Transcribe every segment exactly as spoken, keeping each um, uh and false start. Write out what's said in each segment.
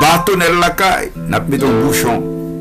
bato nella caille, n'a mis ton bouchon.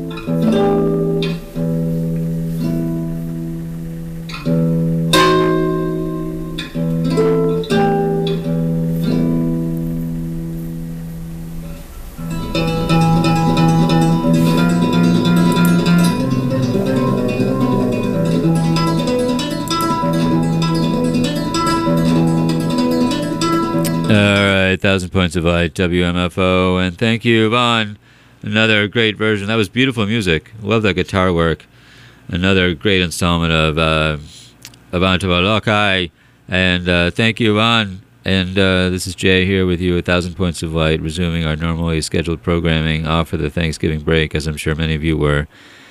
Thousand Points of Light, W M F O, and thank you, Yvonne. Another great version. That was beautiful music. Love that guitar work. Another great installment of uh, Avantava Lokai, and uh, thank you, Yvonne. And uh, this is Jay here with you at Thousand Points of Light, resuming our normally scheduled programming off for the Thanksgiving break, as I'm sure many of you were.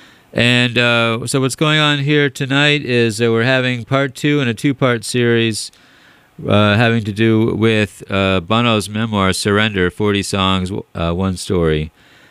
And uh, so what's going on here tonight is that we're having part two in a two-part series Uh, having to do with uh, Bono's memoir, Surrender, forty songs, uh, one story.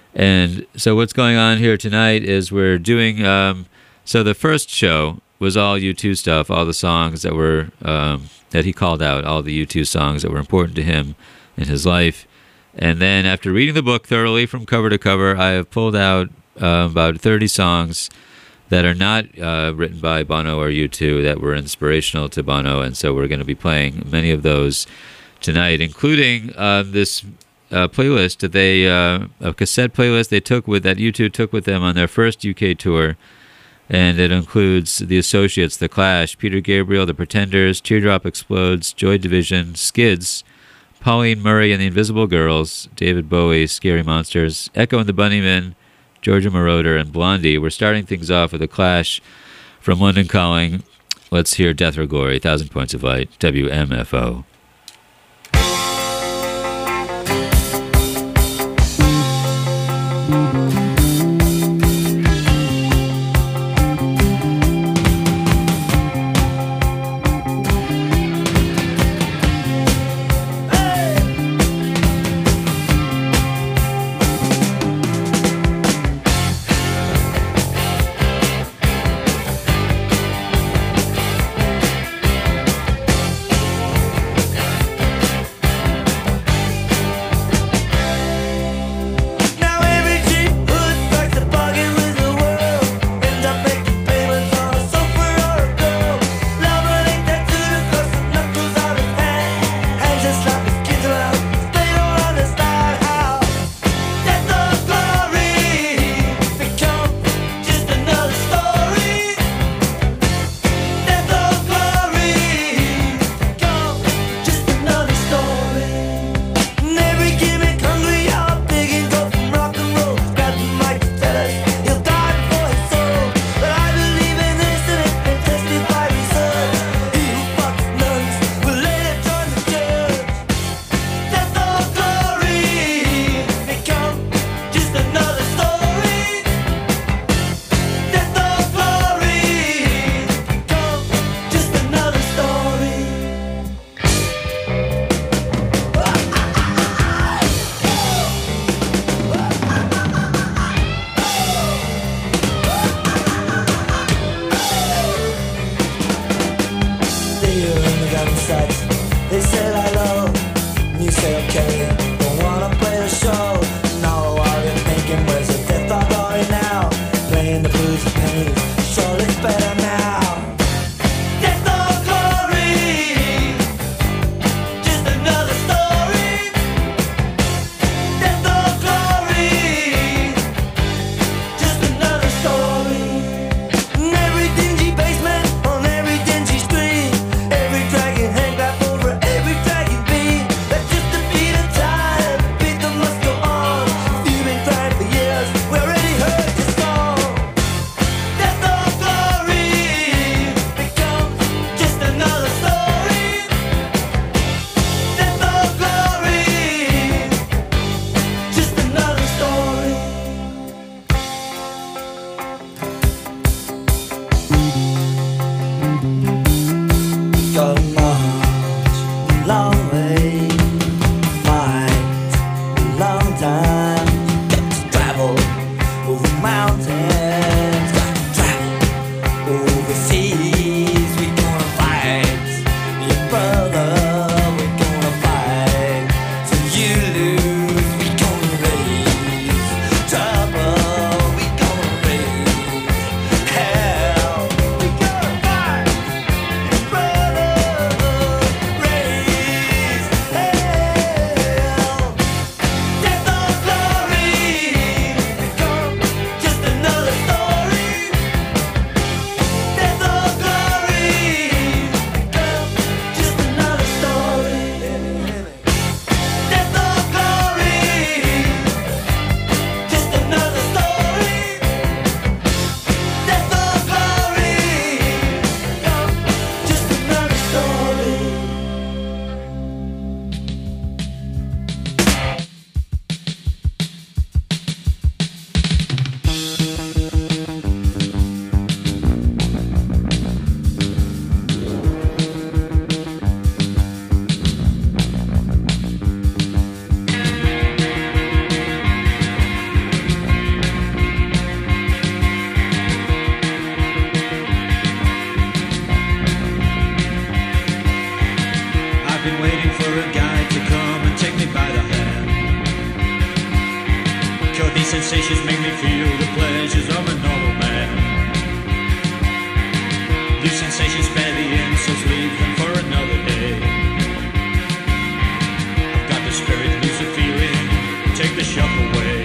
And so what's going on here tonight is we're doing, um, so the first show was all U two stuff, all the songs that were, um, that he called out, all the U two songs that were important to him in his life. And then after reading the book thoroughly from cover to cover, I have pulled out uh, about thirty songs that are not uh, written by Bono or U two, that were inspirational to Bono, and so we're going to be playing many of those tonight, including uh, this uh, playlist that they, uh, a cassette playlist they took with, that U two took with them on their first U K tour, and it includes The Associates, The Clash, Peter Gabriel, The Pretenders, Teardrop Explodes, Joy Division, Skids, Pauline Murray and the Invisible Girls, David Bowie, Scary Monsters, Echo and the Bunnymen, Georgia Moroder, and Blondie. We're starting things off with a Clash from London Calling. Let's hear Death or Glory, Thousand Points of Light, W M F O. Brother, we're gonna fight till you lose. We're gonna raise These sensations make me feel the pleasures of a normal man. These sensations spare the insults, leave them for another day. I've got the spirit, lose the feeling, take the shock away.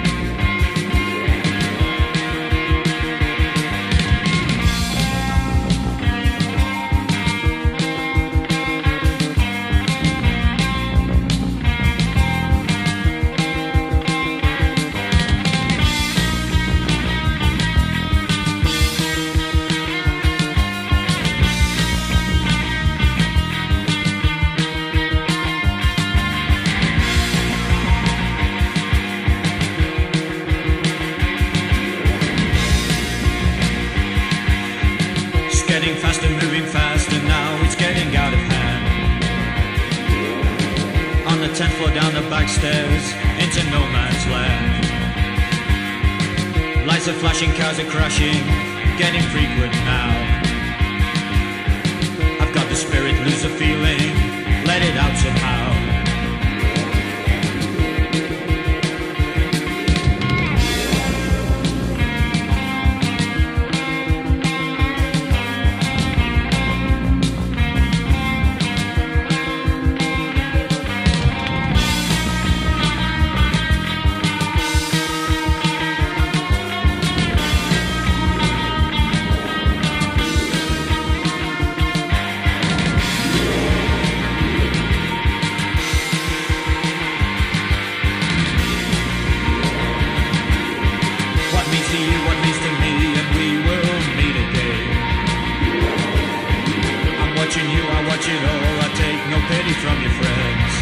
Getting faster, moving faster, now it's getting out of hand. On the tenth floor down the back stairs, into no man's land. Lights are flashing, cars are crashing, getting frequent now. I've got the spirit, lose the feeling, let it out somehow. From your friends,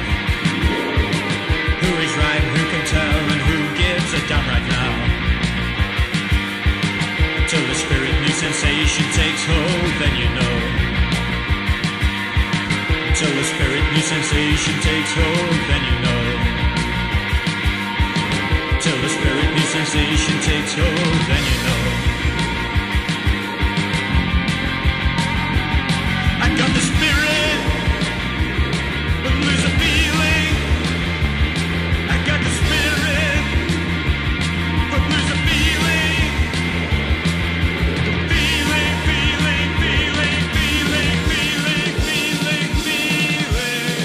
who is right, who can tell, and who gives a damn right now? Until the spirit new sensation takes hold, then you know. Until the spirit new sensation takes hold, then you know. Until the spirit new sensation takes hold, then you know. I got the spirit, but lose a feeling. I got the spirit, but lose a feeling. Feeling, feeling, feeling, feeling, feeling, feeling, feeling.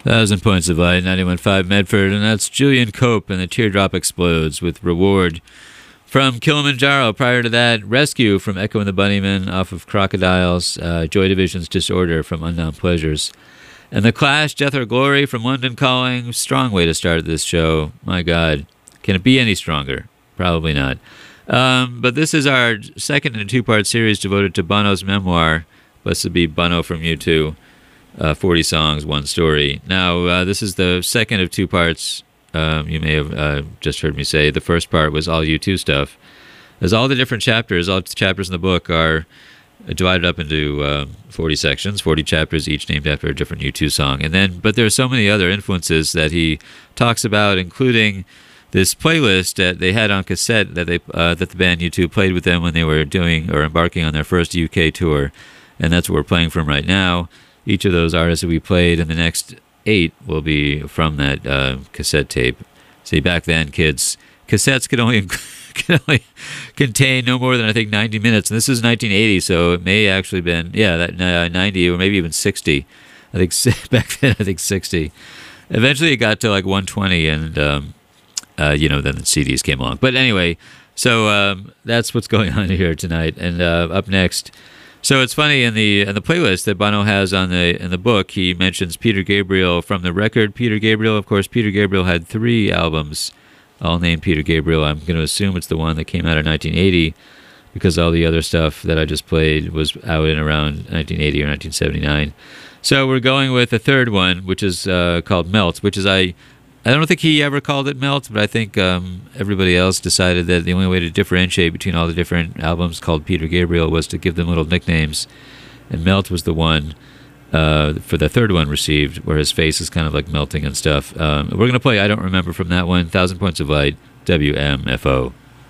Thousand Points of Light, ninety-one point five Medford, and that's Julian Cope and the Teardrop Explodes with Reward from Kilimanjaro. Prior to that, Rescue from Echo and the Bunnymen off of Crocodiles, uh, Joy Division's Disorder from Unknown Pleasures, and The Clash, Death or Glory from London Calling. Strong way to start this show. My God, can it be any stronger? Probably not. Um, but this is our second in a two-part series devoted to Bono's memoir, Blessed Be Bono from U two. Uh, forty songs, one story. Now, uh, this is the second of two parts. Um, you may have uh, just heard me say the first part was all U two stuff. As all the different chapters, all the chapters in the book are divided up into uh, forty sections, forty chapters, each named after a different U two song. And then, but there are so many other influences that he talks about, including this playlist that they had on cassette that they uh, that the band U two played with them when they were doing or embarking on their first U K tour, and that's what we're playing from right now. Each of those artists that we played in the next eight will be from that uh, cassette tape. See, back then, kids, cassettes could only could only contain no more than, I think, ninety minutes. And this is nineteen eighty, so it may actually been, yeah, that uh, ninety or maybe even sixty. I think back then, I think sixty. Eventually, it got to like one twenty, and, um, uh, you know, then the C Ds came along. But anyway, so um, that's what's going on here tonight. And uh, up next... So it's funny, in the in the playlist that Bono has on the in the book, he mentions Peter Gabriel from the record Peter Gabriel. Of course, Peter Gabriel had three albums, all named Peter Gabriel. I'm going to assume it's the one that came out in nineteen eighty, because all the other stuff that I just played was out in around nineteen eighty or nineteen seventy-nine. So we're going with the third one, which is uh, called Melt, which is I I don't think he ever called it Melt, but I think um, everybody else decided that the only way to differentiate between all the different albums called Peter Gabriel was to give them little nicknames. And Melt was the one uh, for the third one received, where his face is kind of like melting and stuff. Um, we're going to play I Don't Remember from that one, Thousand Points of Light, W M F O.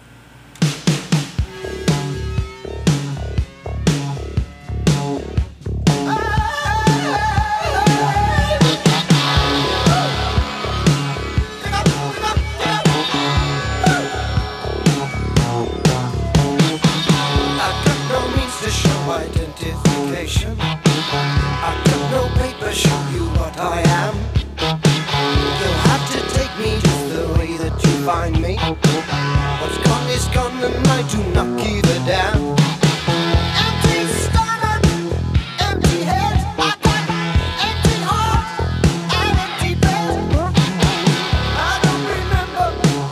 Find me. What's gone is gone, and I do not give a damn. Empty stomach, empty head. I got empty heart and empty bed. I don't remember.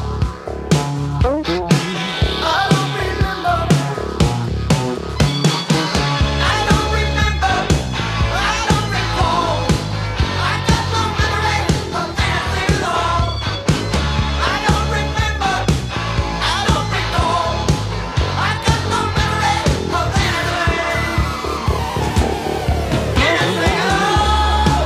I don't remember. I don't remember. I don't recall. I got no memory of anything at all. I don't remember, I don't recall, I got no memory of anything, anything at all.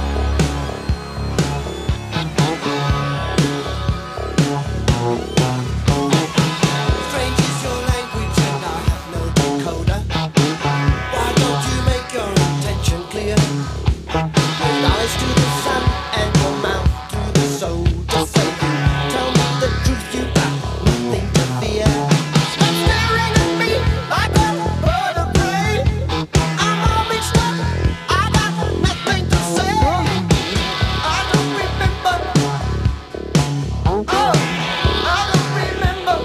Strange is your language and I have no decoder. Why don't you make your intention clear? Your eyes to the sun and your mouth to the soul. Just say you tell me the truth, you got nothing to fear. Stop staring at me like a bird of prey. I'm all mixed up, I got nothing to say. I don't remember. Oh, I don't remember.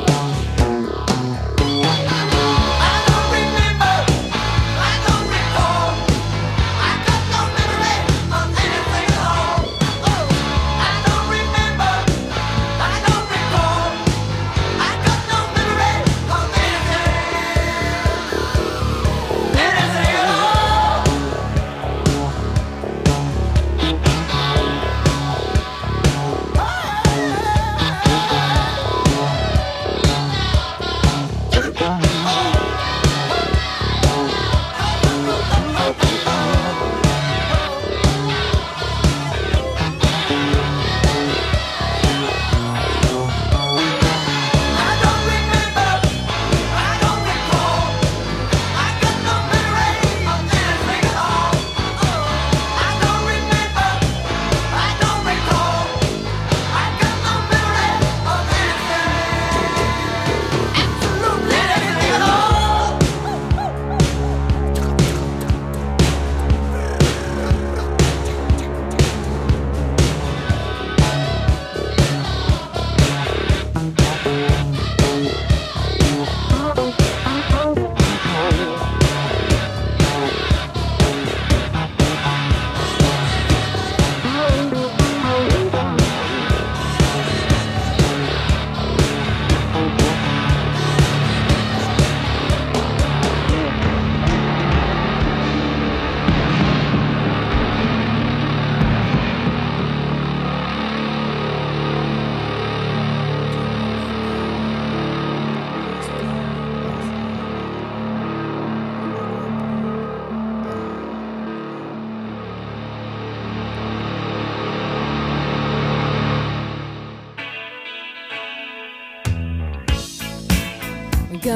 I don't remember. I don't recall. I got no memory of anything at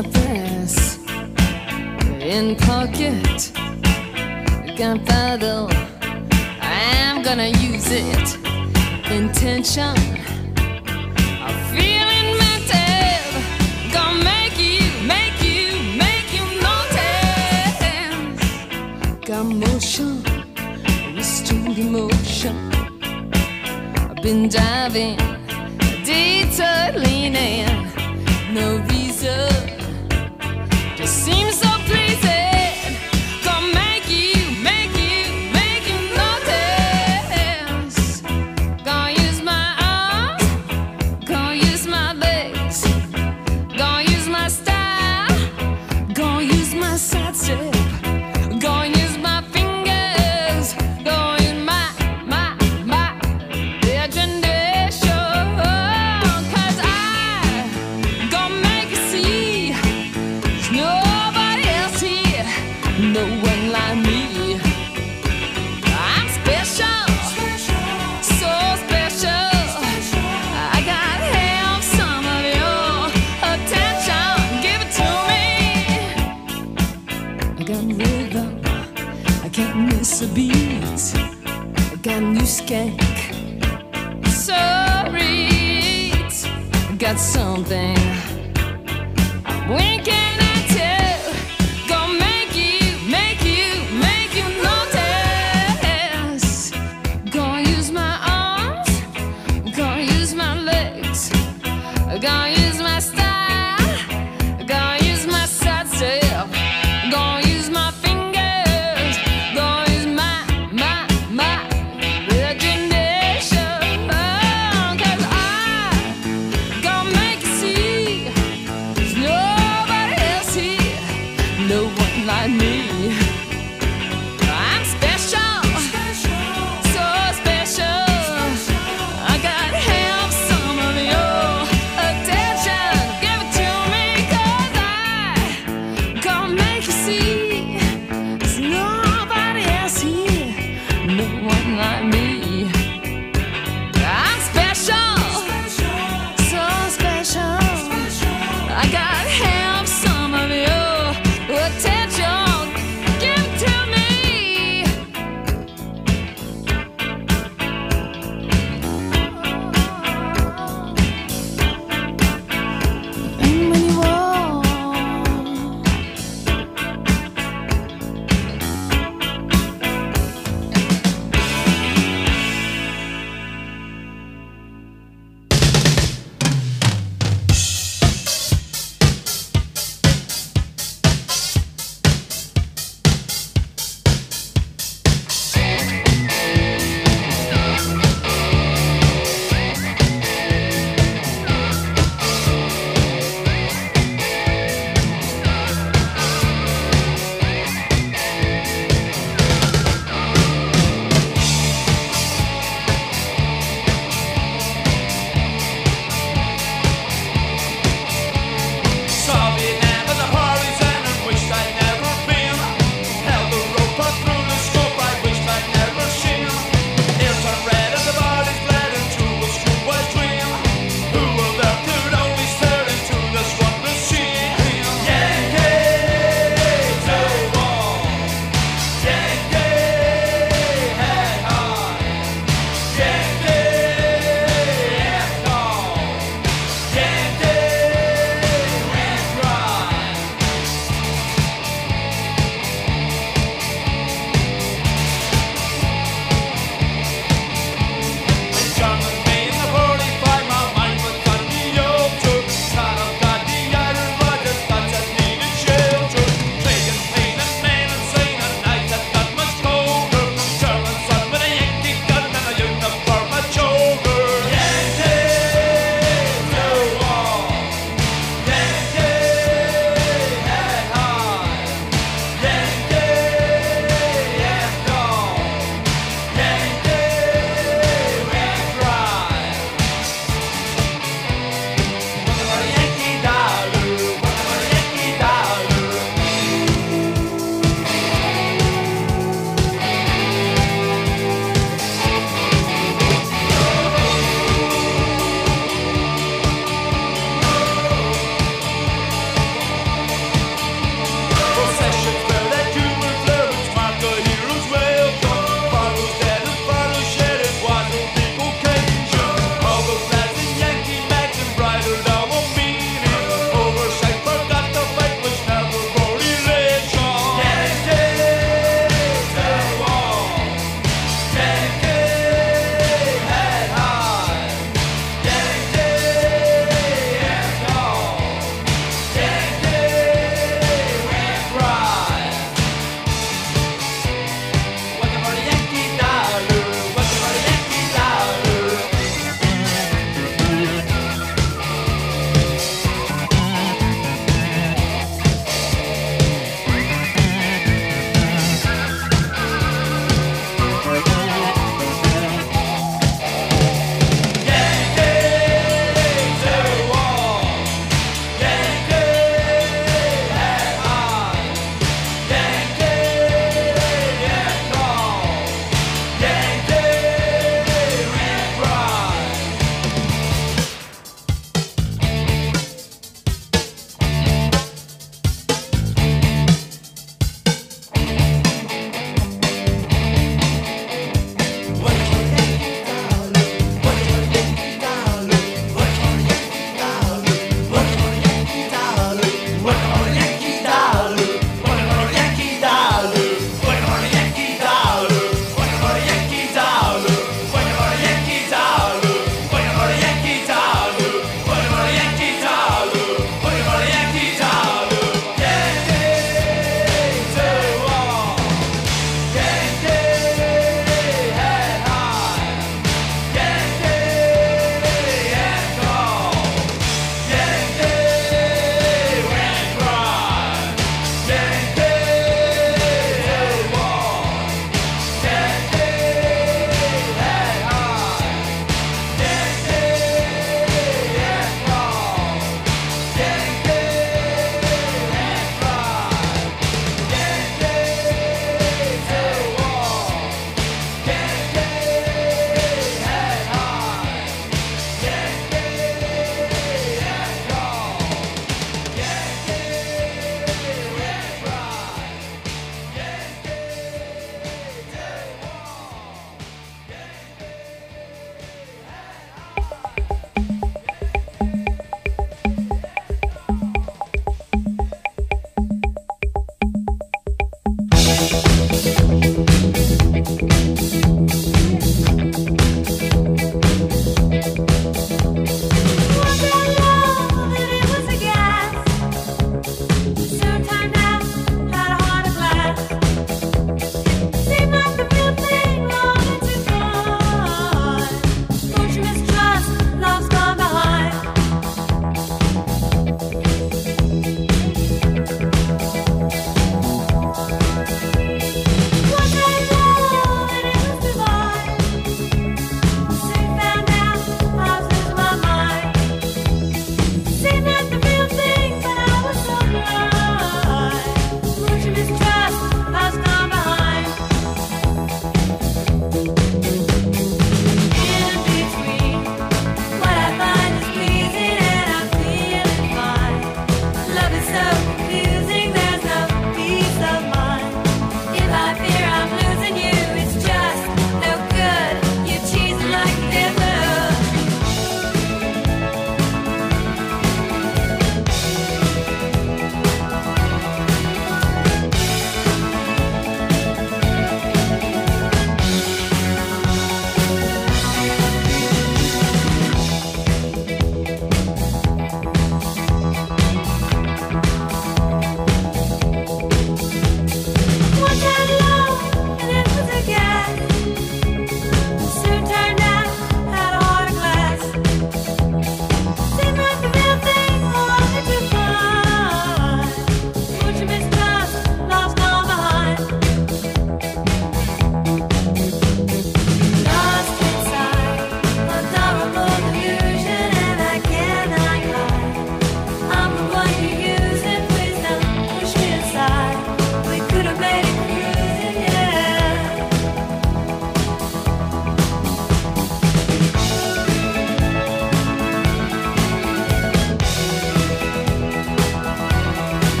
press in pocket. Gunpowder, I'm gonna use it. Intention, I'm feeling mental. Gonna make you, make you, make you notice. Got motion, restrained emotion. I've been diving, detour leaning. No reason, just seems so pleasing. Gonna make you, make you, make you notice. Gonna use my arms, gonna use my legs, gonna use my style, gonna use my side step, gonna use my fingers, gonna use my, my, my imagination. 'Cause I gonna make you see there's nobody else here, no one like me. I'm special, so special. I gotta have some of your attention. Give it to me. I got rhythm, I can't miss a beat. I got a new skank, sorry. I got something I'm winking at you. Gonna make you, make you, make you notice. Gonna use my arms, gonna use my legs, gonna use my style, gonna use my side step, gonna use my fingers, gonna use my, my, my imagination. 'Cause I gonna make you see there's nobody else here, no one like me. I'm special, so special. I gotta have some of your attention. Give it to me, 'cause I gonna make you see there's nobody else here, no one like me. I'm special, so special. I gotta have some of your attention. Give it to me. And when you walk,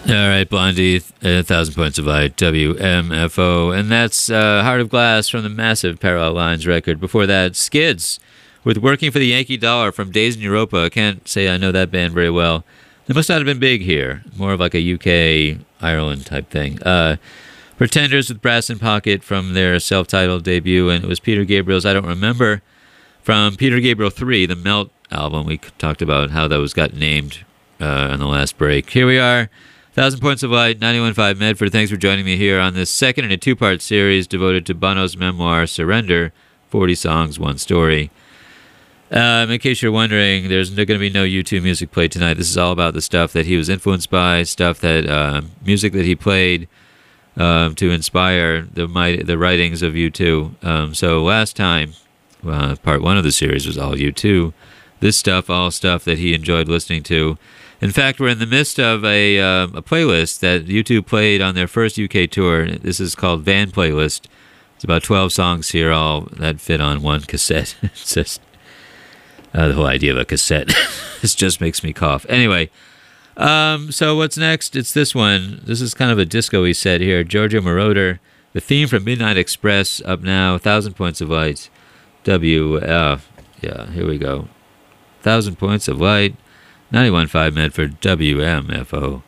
All right, Blondie, a thousand points of light, W M F O, and that's uh, Heart of Glass from the massive Parallel Lines record. Before that, Skids with Working for the Yankee Dollar from Days in Europa. I can't say I know that band very well. They must not have been big here, more of like a U K, Ireland type thing. Uh, Pretenders with Brass in Pocket from their self-titled debut, and it was Peter Gabriel's I Don't Remember from Peter Gabriel three, the Melt album. We talked about how those got named uh, on the last break. Here we are. Thousand Points of Light, ninety-one point five Medford. Thanks for joining me here on this second in a two-part series devoted to Bono's memoir, Surrender, forty songs, one story. Um, in case you're wondering, there's going to be no U two music played tonight. This is all about the stuff that he was influenced by, stuff that, uh, music that he played um, to inspire the the writings of U two. Um, so last time, uh, part one of the series was all U two. This stuff, all stuff that he enjoyed listening to. In fact, we're in the midst of a uh, a playlist that U two played on their first U K tour. This is called Van Playlist. It's about twelve songs here, all that fit on one cassette. It's just uh, the whole idea of a cassette. This just makes me cough. Anyway, um, so what's next? It's this one. This is kind of a disco-y set here. Giorgio Moroder, the theme from Midnight Express, up now. Thousand Points of Light. W. Uh, yeah, here we go. Thousand Points of Light. ninety-one point five Medford, W M F O.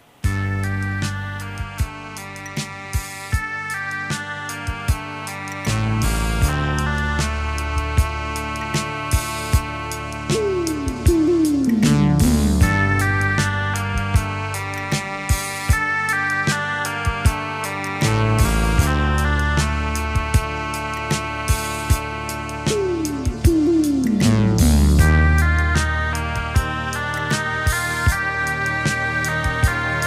Thank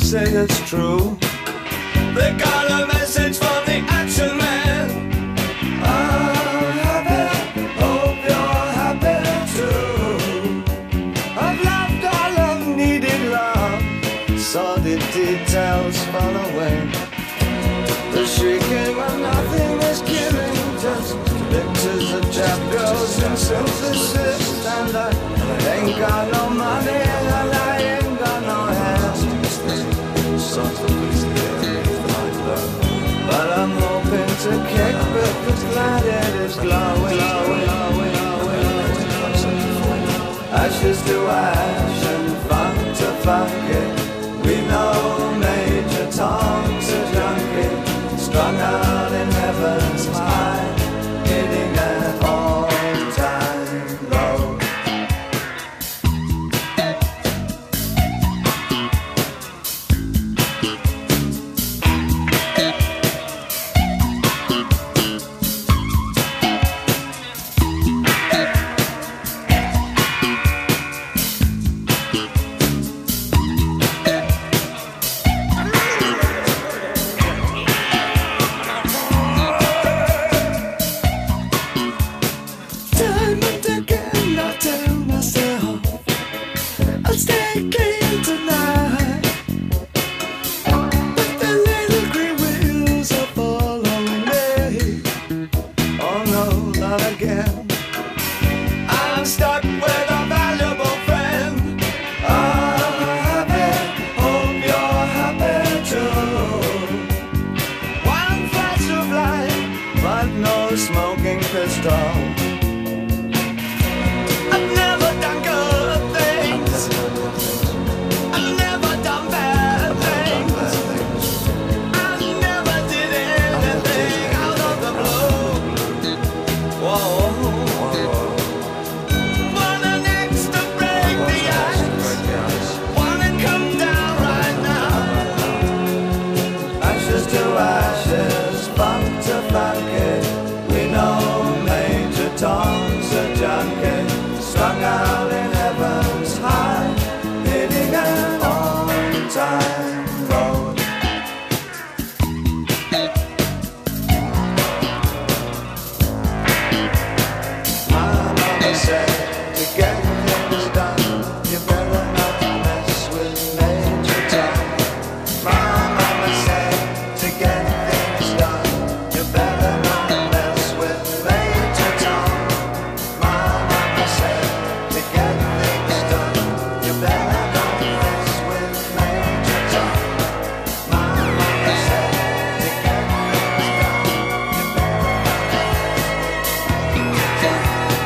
say it's true. They got a message from the action man. I'm happy, hope you're happy too. I've loved all I've needed love, saw the details fall away. The shrieking when nothing is killing, just pictures of chap girls and synthesis. And I ain't got no money and I ain't got no hands, but I'm hoping to kick back the planet is glowing, glowing, glowing, glowing. Ashes to ash and funk to funk it. We know Major Tom's a junkie, strung out in heaven's high, hitting an all-time low. Time and again I tell myself I'll stay clean tonight, but the little green wheels are following me. Oh no, not again. I'm stuck with a valuable friend. I'm happy, hope you're happy too. One flash of light, but no smoking pistol. I've never done good things, I've never done bad things, I never did anything out of the blue. Whoa. Want an axe to break the ice, wanna come down right now. Ashes to ashes, funk to funk it. We know Major Tom's a junkie, strung out in heaven's high, hitting an on-time road. My mama said to get things done, you better not mess with Major Tom. My mama said to get things done, you better not mess with Major Tom. My mama said to get things done, you better not mess with Major Tom. My mama said to get things done, you better not mess with Major Tom.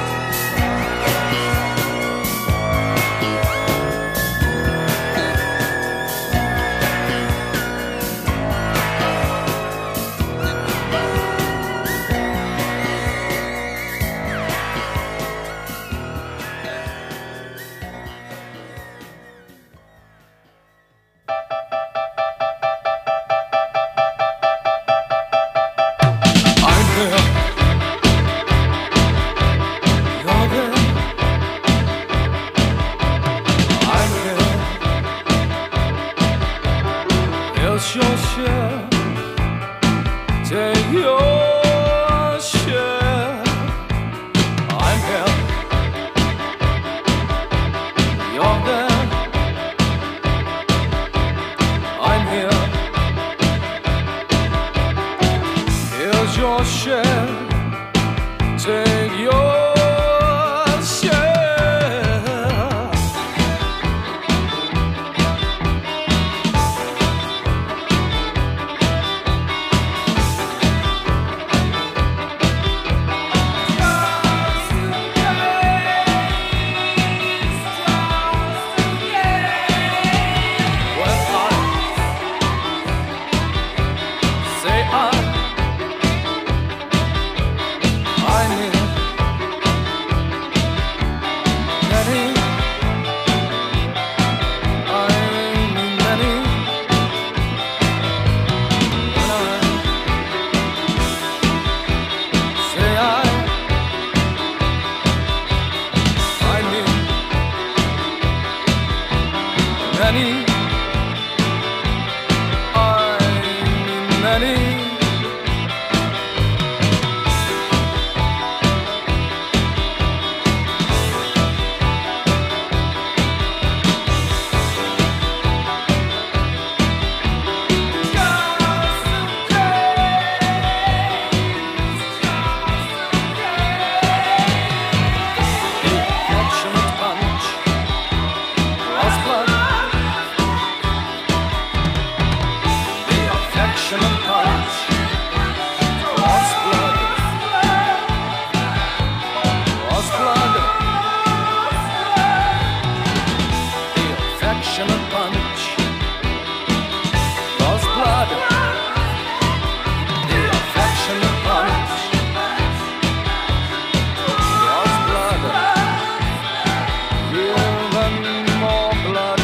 I'm here, you're there. I'm here, it's your share, take your share. I'm here, you're there. I'm here, here's your share, take your share. When I say I, I mean many, I mean many. When I say I, I mean many. affectionate punch. Lost blood. The affectionate punch. Lost blood. Give them more blood.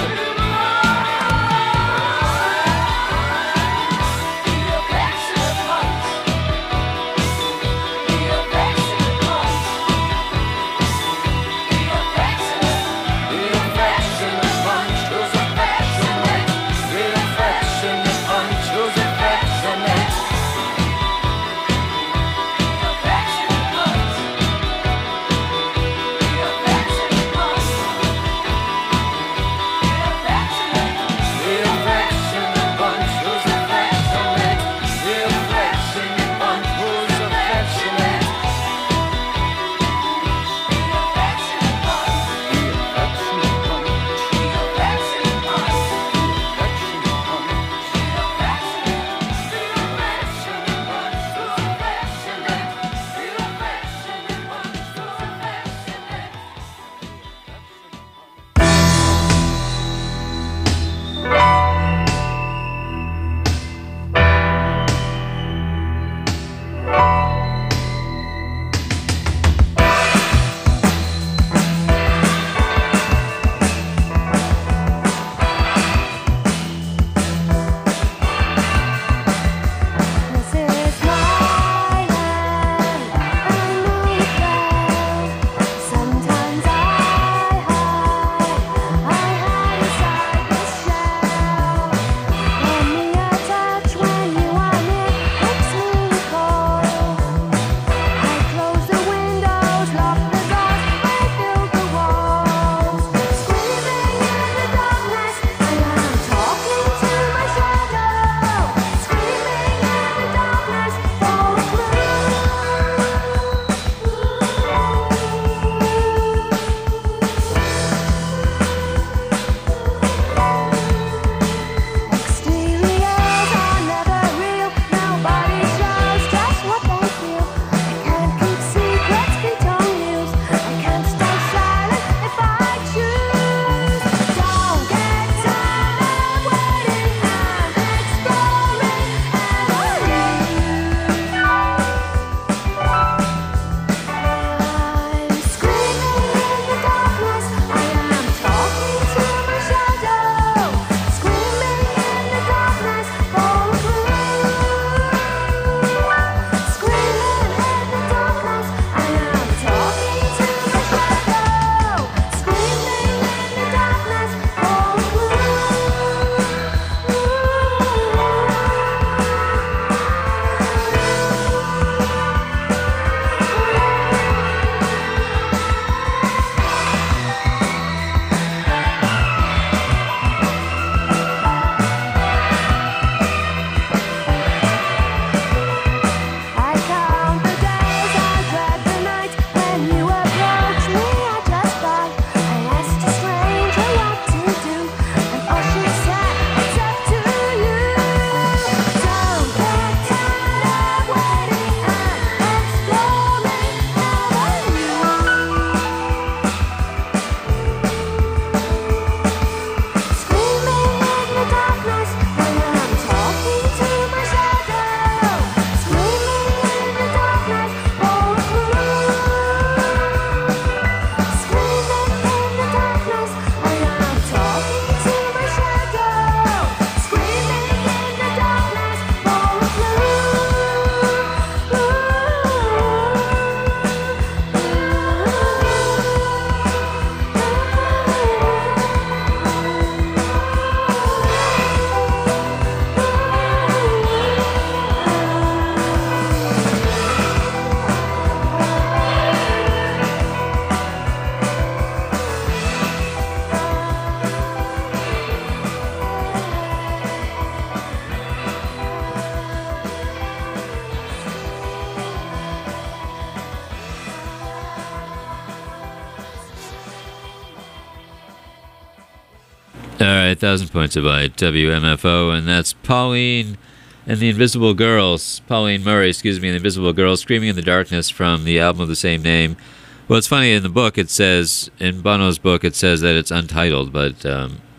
All right, Thousand Points of Light, W M F O, and that's Pauline and the Invisible Girls, Pauline Murray, excuse me, and the Invisible Girls, Screaming in the Darkness from the album of the same name. Well, it's funny, in the book it says, in Bono's book, it says that it's untitled, but um,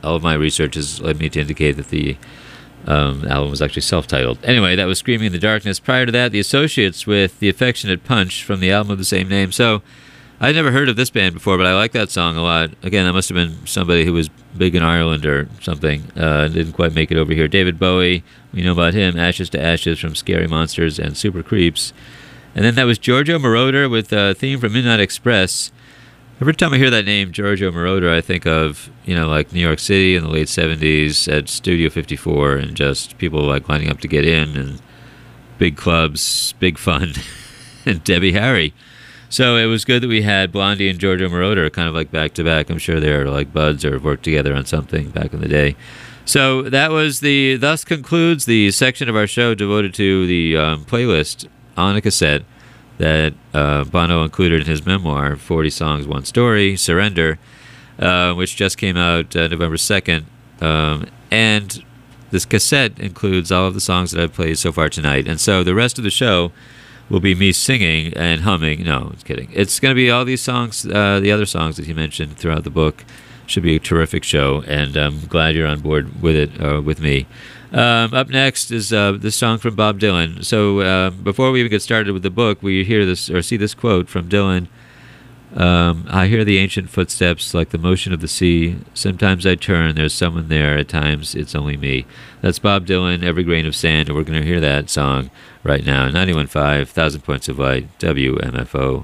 all of my research has led me to indicate that the um, album was actually self-titled. Anyway, that was Screaming in the Darkness. Prior to that, the Associates with The Affectionate Punch from the album of the same name. So I'd never heard of this band before, but I like that song a lot. Again, that must have been somebody who was big in Ireland or something. Uh, didn't quite make it over here. David Bowie, we know about him. Ashes to Ashes from Scary Monsters and Super Creeps. And then that was Giorgio Moroder with a theme from Midnight Express. Every time I hear that name, Giorgio Moroder, I think of, you know, like New York City in the late seventies at Studio fifty-four and just people like lining up to get in and big clubs, big fun, and Debbie Harry. So it was good that we had Blondie and Giorgio Moroder kind of like back to back. I'm sure they're like buds or worked together on something back in the day. So that was the, thus concludes the section of our show devoted to the um, playlist on a cassette that uh, Bono included in his memoir, forty Songs, One Story, Surrender, uh, which just came out uh, November second. Um, and this cassette includes all of the songs that I've played so far tonight. And so the rest of the show will be me singing and humming. No, I'm kidding. It's going to be all these songs, uh, the other songs that he mentioned throughout the book. Should be a terrific show, and I'm glad you're on board with it, uh, with me. Um, up next is uh, this song from Bob Dylan. So uh, before we even get started with the book, we hear this or see this quote from Dylan. Um, I hear the ancient footsteps like the motion of the sea. Sometimes I turn, there's someone there. At times, it's only me. That's Bob Dylan, Every Grain of Sand, and we're going to hear that song right now. ninety-one point five, Thousand Points of Light, W M F O.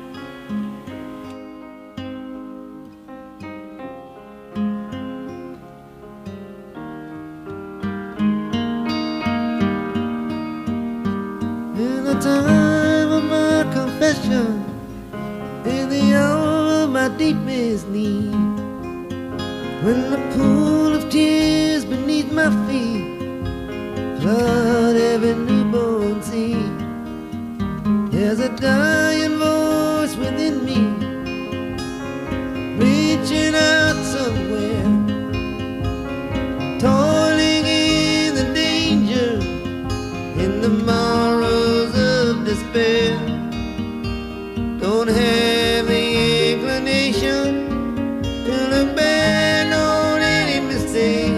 In the time of my confession, in the hour of my deepest need, when the pool of tears beneath my feet flood every newborn seed, there's a dying voice within me, reaching out somewhere, toiling in the danger, in the morrows of despair. Don't have the inclination to look back on any mistake.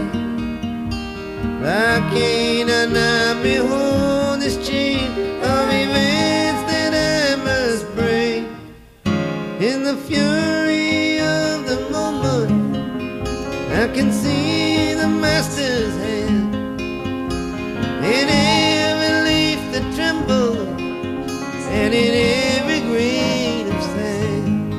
I can't undone behold this chain of events that I must break. In the fury of the moment, I can see the master's hand. In every leaf that trembles, and in every grain of sand,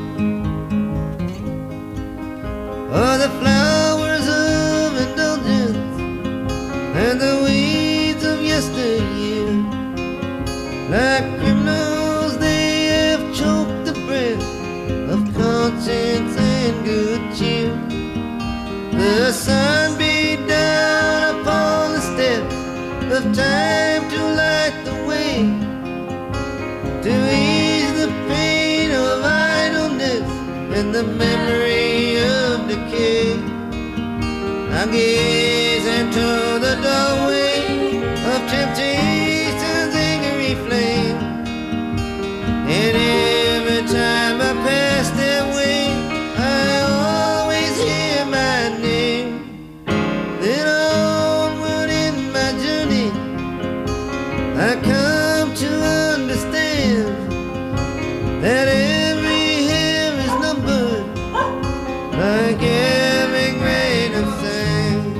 are the flowers of indulgence and the weeds of yesteryear. Like criminals, they have choked the breath of conscience and good cheer. The sun beat down upon the steps of time to light the way, to ease the pain of idleness and the memory of decay. I gaze into the doorway of temptation's angry flame, and every time I pass that way, I always hear my name. Then onward in my journey, I come to understand that every hair is numbered like every grain of sand.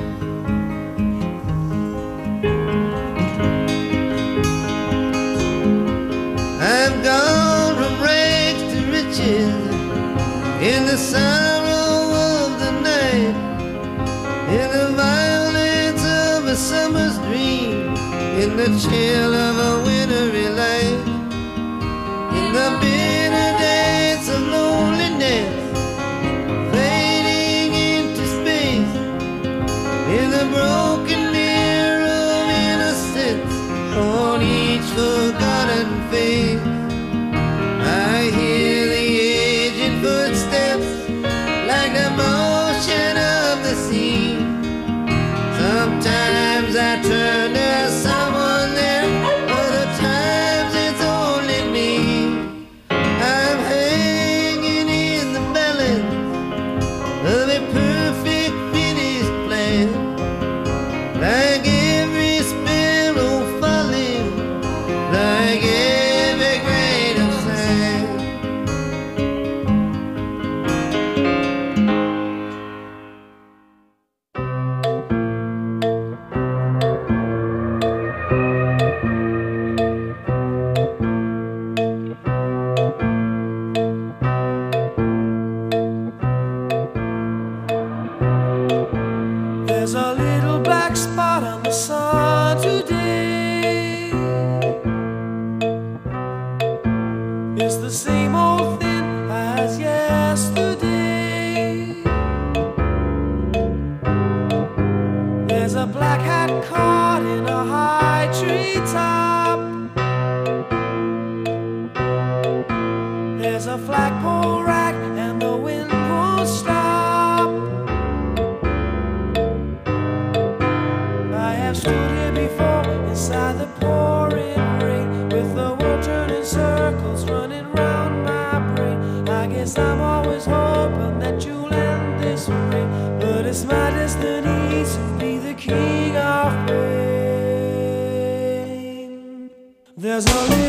I've gone from rags to riches in the sorrow of the night, in the violence of a summer's dream, in the chill of a wintry light, in the bitter dance of loneliness, fading into space, in the broken mirror of innocence on each forgotten face. I hear the aged footsteps like the motion of the sea. Sometimes I turn to someone there, other times it's only me. I'm hanging in the balance of a perfect fitting black spot on the sun today. It's the same old thing as yesterday. There's a black hat caught in a high tree top. There's a flagpole rack and the wind won't stop. I have stood here before inside the pouring rain, with the world turning circles running round my brain. I guess I'm always hoping that you'll end this way, but it's my destiny to be the king of pain. There's a